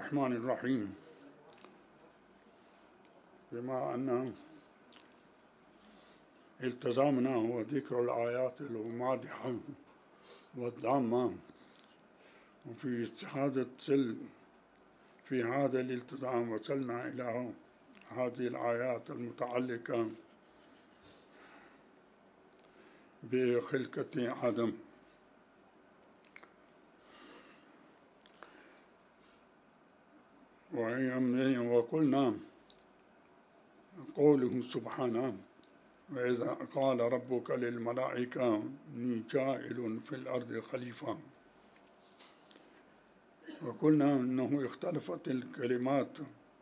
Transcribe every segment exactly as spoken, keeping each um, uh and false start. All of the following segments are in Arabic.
الرحمن الرحيم. بما أن التزامنا هو ذكر الآيات المادحة والذامة، وفي هذا السل في هذا الالتزام وصلنا إلى هذه الآيات المتعلقة بخلقة آدم. وقلنا قوله سبحانه: وإذا قال ربك للملائكة إني جاعل في الأرض خليفة. وقلنا أنه اختلفت الكلمات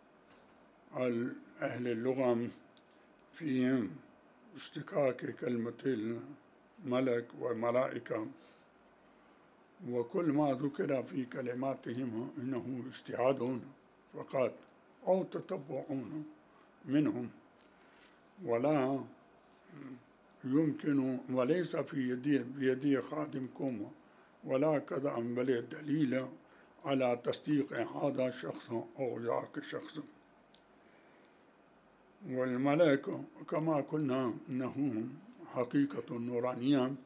أهل اللغة في اشتقاق كلمة الملك وملائكة، وكل ما ذكر في كلماتهم إنه اجتهاد فقط أو تتبع منهم، ولا يمكن وليس في يدي بيدي خادمكم ولا كذا، بل دليل على تصديق هذا الشخص أو ذاك الشخص. والملك كما قلنا إنه حقيقة نورانية،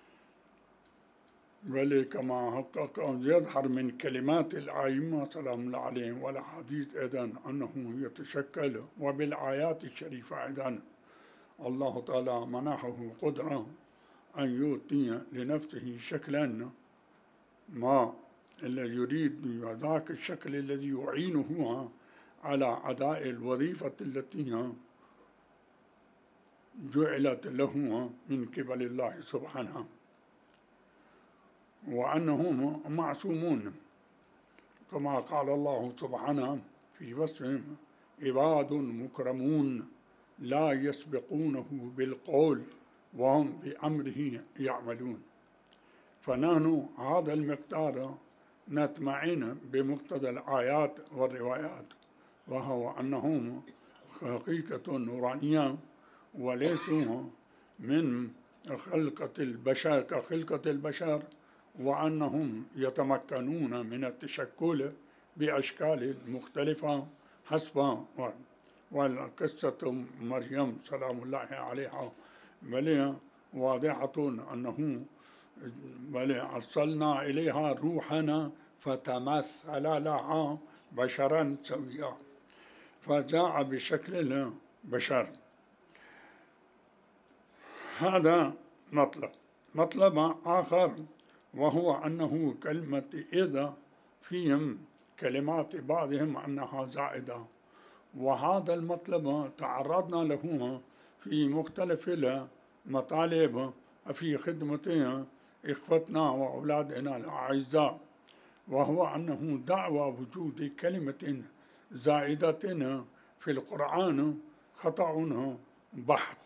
بل كما حقق يظهر من كلمات الأئمة سلام الله عليهم والحديث أيضا أنه يتشكل، وبالآيات الشريفة أيضا الله تعالى منحه قدرة أن يعطي لنفسه شكلا ما الذي يريد ذاك الشكل الذي يعينه على أداء الوظيفة التي جعلت له من قبل الله سبحانه، وأنهم معصومون كما قال الله سبحانه في وصفهم: عباد مكرمون لا يسبقونه بالقول وهم بأمره يعملون. فنحن هذا المقدار نطمئن بمقتضى الآيات والروايات، وهو أنهم حقيقة نورانية وليسوا من خلقة البشر كخلقة البشر، وأنهم يتمكنون من التشكل بأشكال مختلفة حسب والقصة مريم سلام الله عليها بل واضحة أنه بل أرسلنا إليها روحنا فتمثل لها بشرا سويا، فجاء بشكل البشر. هذا مطلب. مطلب آخر وهو أنه كلمة إذا فيهم كلمات بعضهم أنها زائدة، وهذا المطلب تعرضنا له في مختلف المطالب في خدمة إخوتنا وأولادنا الأعزاء، وهو أنه دعوى وجود كلمة زائدة في القرآن خطأ بحت.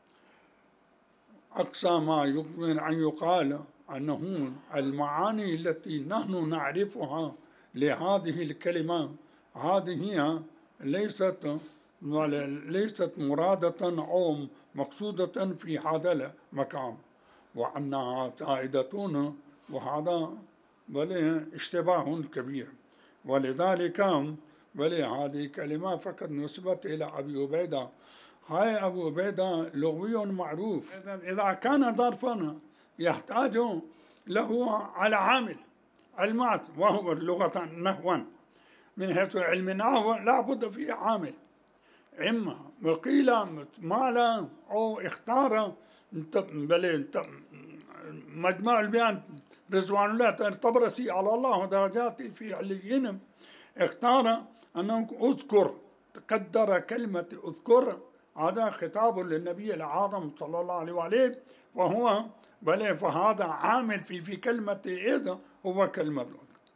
أقصى ما يمكن أن يقال أنه المعاني التي نحن نعرفها لهذه الكلمة هذه ليست ليست مرادة أو مقصودة في هذا المقام، وأنها زائدة، وهذا بل اشتباه كبير. ولذلك بل هذه كلمة فقط نسبت إلى أبي عبيدة. هاي أبو عبيدة لغوي معروف، إذا كان ظرفا يحتاج له على عامل علمات، وهو لغة نحوا من حيث علم النحو لا بد فيه عامل، إما وقيل مال أو اختار بل مجمع البيان رضوان الله الطبرسي على الله درجاته في عليين اختار أنه أذكر، تقدر كلمة أذكر، هذا خطاب للنبي العظيم صلى الله عليه وآله، وهو بل فهذا عامل في في كلمة إذا هو كلمة.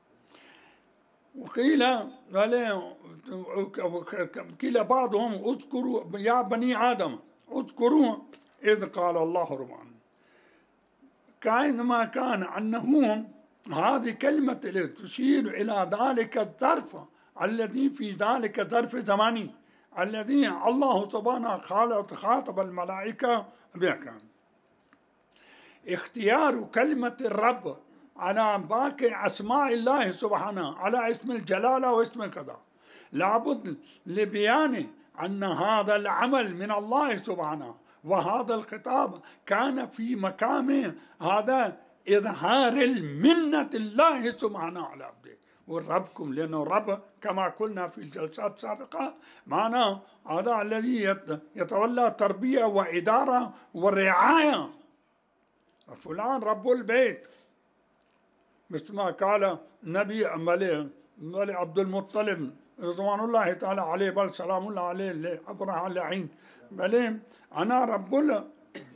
وقيل بل قيل بعضهم اذكروا يا بني آدم اذكروا إذ قال الله ربنا، كأنما كان أنه هذه كلمة التي تشير إلى ذلك الظرف الذي في ذلك الظرف زماني الذي الله سبحانه خاطب الملائكة به. اختيار كلمة الرب على باقي أسماء الله سبحانه، على اسم الجلالة واسم كذا، لابد لبيان أن هذا العمل من الله سبحانه، وهذا الخطاب كان في مقام هذا إظهار المنة الله سبحانه على عبده وربكم، لأنه رب كما قلنا في الجلسات السابقة معناه هذا الذي يتولى تربية وإدارة ورعاية. فلان رب البيت، مثل ما قال النبي ملي ملي عبد المطلب رضوان الله تعالى عليه بل سلام الله عليه لأبرهة اللعين، ملي أنا رب ال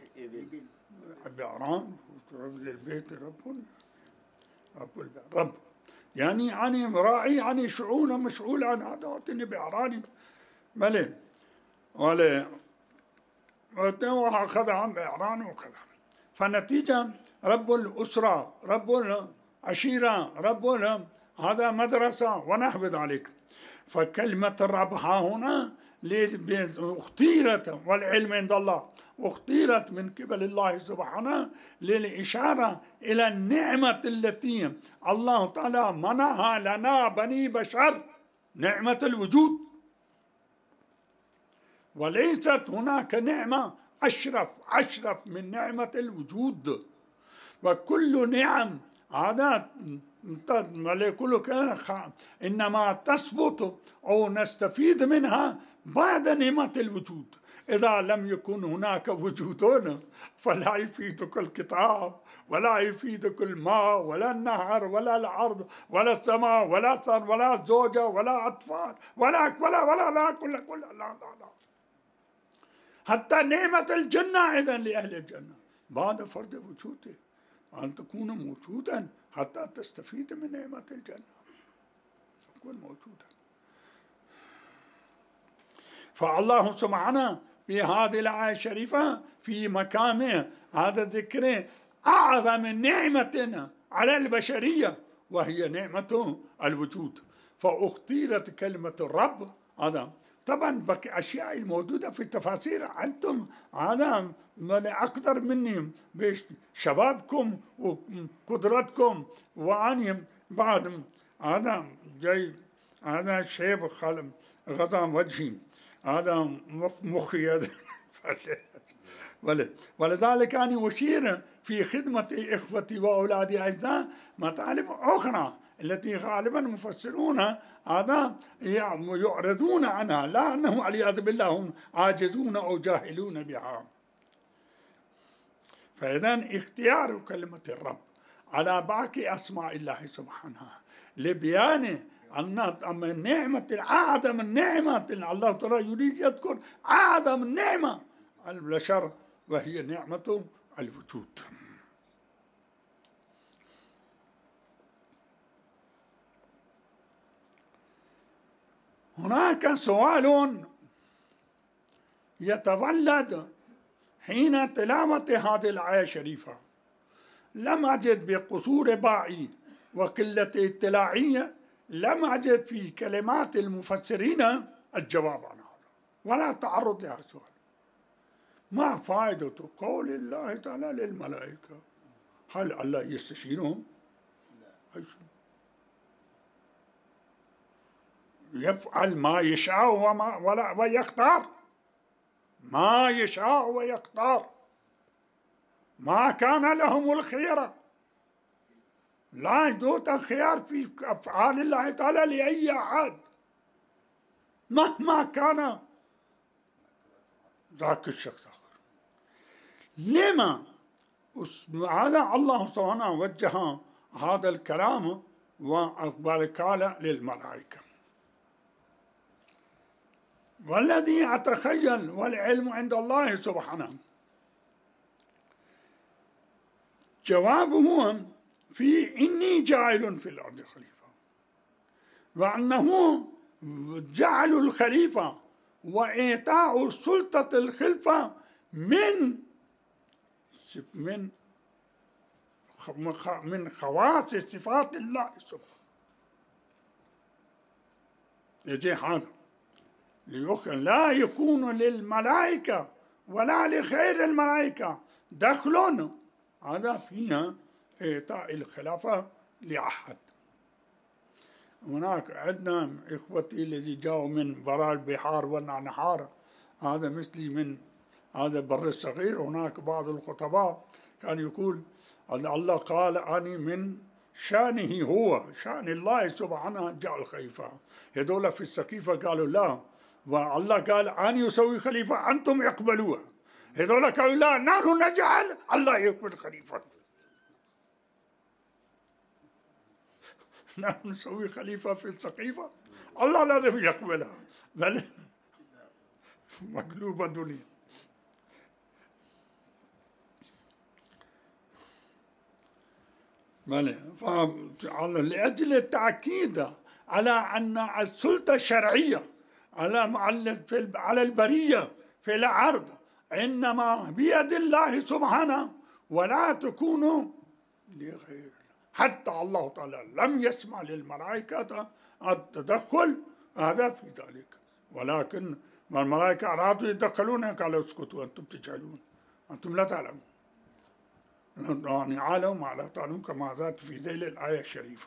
بعران للبيت رب رب البيت رب يعني يعني راعي يعني شؤون مسؤول عن عدواتني بعراني ملي ولا وهكذا عن بعران وكذا. فنتيجة رب الأسرة، رب العشيرة، رب هذا مدرسة ونحو ذلك. فكلمة الرب ها هنا اختيرت، والعلم عند الله، واختيرت من قبل الله سبحانه للإشارة إلى النعمة التي الله تعالى منحها لنا بني بشر، نعمة الوجود، وليست هناك نعمة أشرف أشرف من نعمة الوجود. وكل نعم هذا كل كان إنما تثبت أو نستفيد منها بعد نعمة الوجود. إذا لم يكن هناك وجودنا فلا يفيدك الكتاب ولا يفيدك الماء ولا النهر ولا الأرض ولا السماء ولا صن ولا زوجة ولا أطفال ولا ولا ولا لا كل كل لا لا لا حتى نعمة الجنة إذن لأهل الجنة بعد فرض وجوده، أن تكون موجودا حتى تستفيد من نعمة الجنة، تكون موجودا. فالله سبحانه في هذه الآية الشريفة في مقام هذا ذكر أعظم نعمة على البشرية وهي نعمة الوجود، فاختيرت كلمة الرب. هذا طبعا بقي أشياء الموجودة في التفاسير أنتم هذا أكثر مني بشبابكم وقدرتكم وأنهم بعد هذا جاي هذا شيب خالم غضام وجهي هذا مخي ولذلك أنا أشير في خدمة إخوتي وأولادي أيضا مطالب أخرى التي غالبا مفسرون هذا يعرضون عنها، لا أنهم والعياذ بالله هم عاجزون أو جاهلون بها. فإذا اختيار كلمة الرب على باقي أسماء الله سبحانه لبيان أن نعمة أعظم النعمة الله تعالى يريد يذكر أعظم النعمة البشر وهي نعمة الوجود. هناك سؤال يتولد حين تلاوة هذه الآية الشريفة، لم أجد بقصور باعي وقلة اطلاعية، لم أجد في كلمات المفسرين الجواب عن هذا ولا تعرض لها سؤال. ما فائدة قول الله تعالى للملائكة؟ هل الله يستشيرهم؟ يفعل ما يشاء وما ولا ويختار، ما يشاء ويختار، ما كان لهم الخيرة، لا يدوت الخيار في أفعال الله تعالى لأي أحد مهما كان ذاك الشخص آخر. لما هذا الله سبحانه وجه هذا الكلام وقال للملائكة؟ والذي أتخيل والعلم عند الله سبحانه جوابه في إني جاعل في الأرض خليفة، وأنه جعل الخليفة وإعطاء سلطة الخلفة من من من خواص صفات الله سبحانه. يجي هذا لا يكون للملائكة ولا لغير الملائكة دخل هذا فيها إعطاء الخلافة لأحد. هناك عندنا إخوتي الذي جاءوا من وراء البحار والأنهار، هذا مثلي من هذا البر الصغير. هناك بعض الخطباء كان يقول الله قال أني من شانه هو شان الله سبحانه جعل خليفة. هذول في السقيفة قالوا لا، والله قال أن يسوي خليفة أنتم اقبلوها. هذول قالوا لا، نحن نجعل الله يقبل خليفة. نحن نسوي خليفة في السقيفة، الله لازم يقبلها، بل مقلوبة دنيا. بلى، لأجل التأكيد على أن السلطة الشرعية على على البرية في الأرض إنما بيد الله سبحانه، ولا تكونوا لغير. حتى الله تعالى لم يسمع للملائكة التدخل هذا في ذلك، ولكن الملائكة أرادوا يدخلون قالوا اسكتوا أنتم تجهلون، أنتم لا تعلمون، يعني عالم ما لا تعلمون، كما ذات في ذيل الآية الشريفة.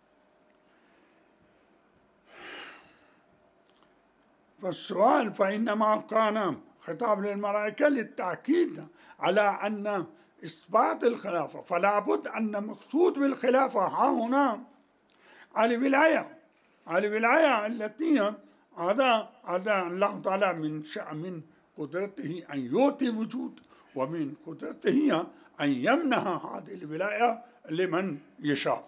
فالسؤال فإنما كان خطاب للملائكة للتأكيد على أن إثبات الخلافة، فلا بد أن مقصود بالخلافة ها هنا الولاية، الولاية التي هذا هذا الله تعالى من من قدرته أن يؤتي وجود، ومن قدرته أن يمنح هذه الولاية لمن يشاء.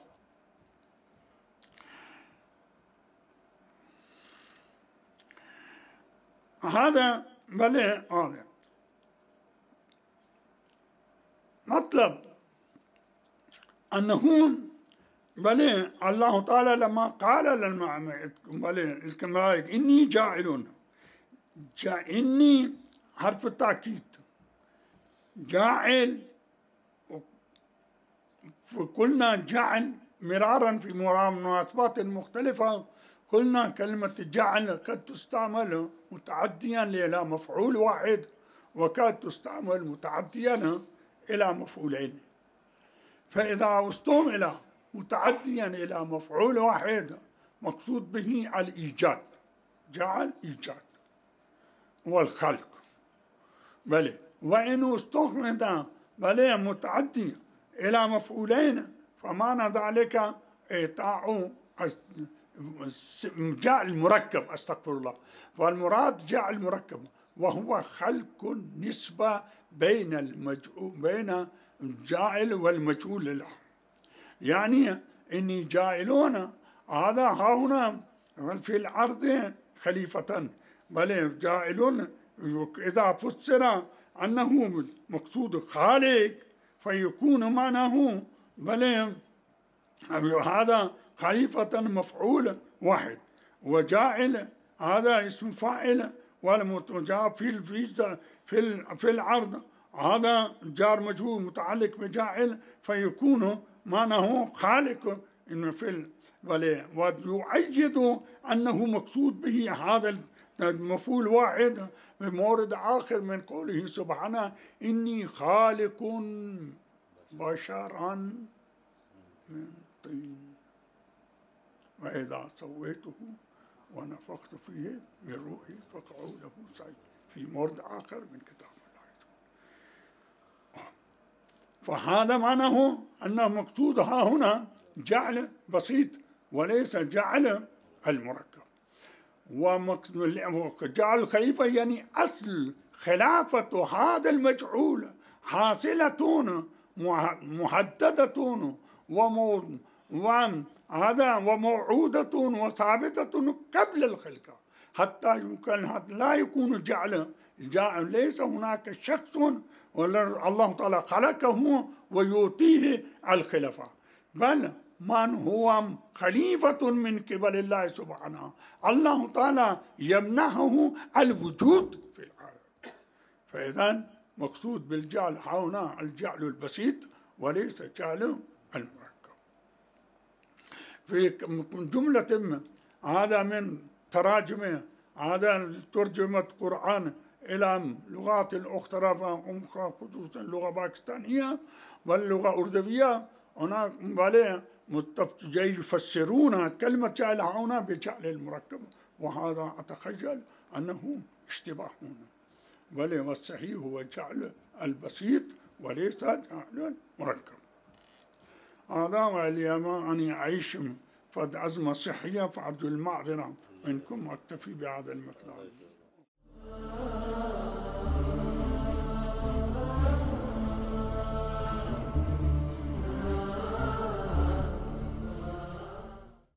هذا بلى هذا مطلب أنه بلى الله تعالى لما قال للملائكة إني جاعل، جاء إني حرف التأكيد، جاعل، وقلنا جعل مرارا في مناسبات مختلفة. قلنا كلمة جعل قد تستعمل متعديا إلى مفعول واحد، وقد تستعمل متعديا إلى مفعولين. فإذا استعمل متعديا إلى مفعول واحد مقصود به الإيجاد، جعل إيجاد والخلق، بلى. وإن استعمل بلى متعدي إلى مفعولين فمعنى ذلك إعطاء جعل مركب، أستغفر الله، والمراد جعل مركب، وهو خلق نسبة بين المجعول بين الجاعل والمجعول له. يعني إني جاعلون هذا ها هنا في الأرض خليفة، بل جاعلون إذا فسر أنه مقصود خالق فيكون معناه بل هذا خليفة مفعول واحد، وجاعل هذا اسم فاعل، والمتجاب في في في العرض هذا جار مجهول متعلق بجاعل فيكون معناه خالق إنه في بل، ويؤيد أنه مقصود به هذا المفعول واحد بمورد آخر من قوله سبحانه إني خالق بشرا من طين وإذا سويته ونفخت فيه من روحي فقعوا له سعيد، في مورد آخر من كتاب الله. فهذا معناه أن مقصود ها هنا جعل بسيط وليس جعل المركب. وجعل الخليفة يعني أصل خلافة هذا المجعول حاصلة محددة وهذا وموعودة وثابتة قبل الخلقة، حتى يمكن لا يكون جعل جعل ليس هناك شخص ولا الله تعالى خلقه ويؤتيه الخلافة، بل من هو خليفة من قبل الله سبحانه، الله تعالى يمنحه الوجود في العالم. فإذا مقصود بالجعل هنا الجعل البسيط وليس جعل المركب. في جملة هذا من تراجمه، هذا ترجمة قرآن إلى لغات أخرى خصوصا اللغة الباكستانية واللغة الأردوية، هناك بله جاي يفسرونها كلمة جعلها هنا بجعل المركب، وهذا أتخيل أنه اشتباه هنا، بل والصحيح هو جعل البسيط وليس جعل المركب. هذا واليوم أني أعيش فد أزمة صحية فأرجو المعذرة منكم، وأكتفي بهذا المقدار.